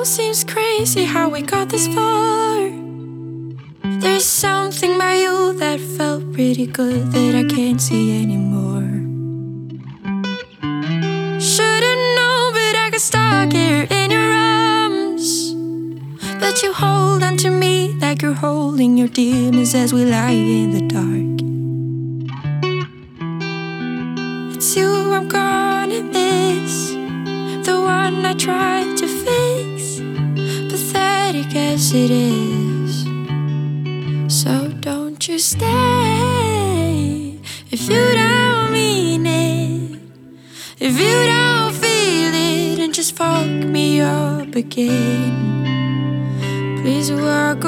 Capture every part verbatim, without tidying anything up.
seems crazy how we got this far. There's something about you that felt pretty good that I can't see anymore. Should've known, but I got stuck here in your arms. But you hold on to me like you're holding your demons as we lie in the dark. It's you I'm gonna miss, the one I tried to fix, pathetic as it is. So don't you stay if you don't mean it, if you don't feel it, and just fuck me up again. Please walk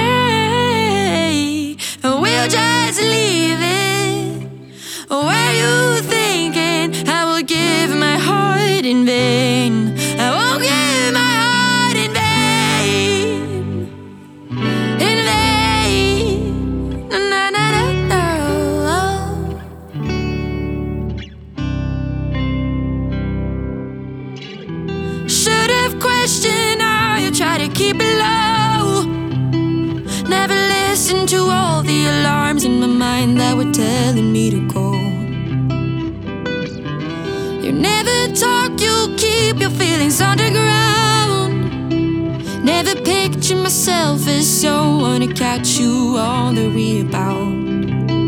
away, and we'll just leave it. Where you thinking I will give my heart in vain? I won't give my heart in vain, in vain. No, no, no, no, no. Should've questioned how you try to keep it low. Never listened to all the alarms in my mind that were telling me to go. You never talk, you keep your feelings underground. Never picture myself as someone to catch you on the rebound.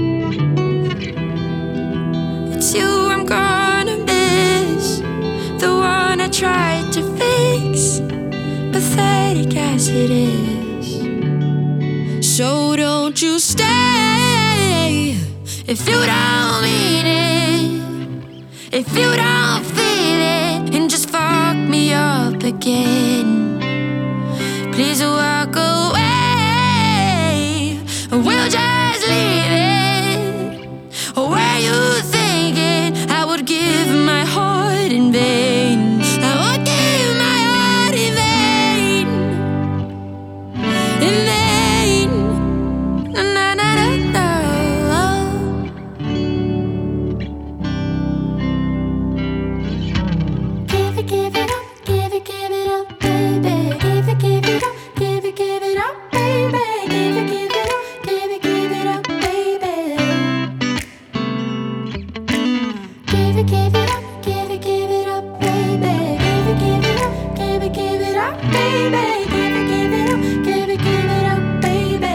It's you I'm gonna miss, the one I tried to fix, pathetic as it is. So don't you stay if you don't mean it, if you don't feel it, and just fuck me up again. Please walk away, and we'll just leave it. Where you thinking I would give my heart in vain? I would give my heart in vain, in vain. No, no, no, no, no. Give it, give it up, give it, give it up, baby. Give it, give it up, give it, give it up, baby. Give it, give it up, give it, give it up, baby. Give it, give it up, give it, give it up, baby. Give it, give it up, give it, give it up, baby. Give it, give it up, give it, give it up, baby.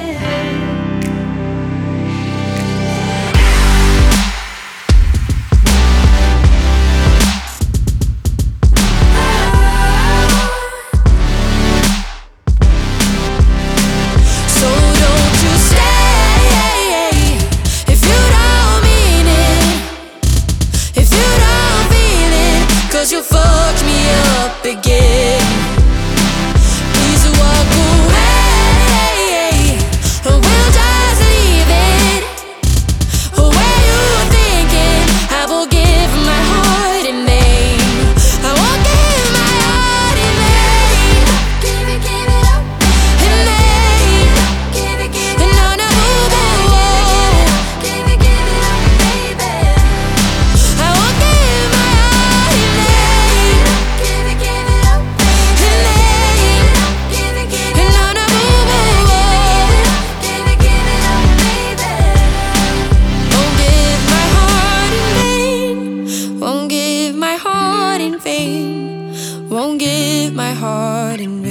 So don't you stay if you don't mean it, if you don't feel it, 'cause you fucked me up again. Please walk away, and we'll just leave it. Where you thinking I will give my heart in vain? I won't give my heart in vain. Give it, give it up, in vain. Give it, give it up, no, no, give it, give it up, baby. I won't give my heart in vain. Give it, give it up, in vain. Give it, give it up, no, no, give it, give it up, baby. Won't give my heart in vain. Won't give my heart in vain. Won't give my heart in vain.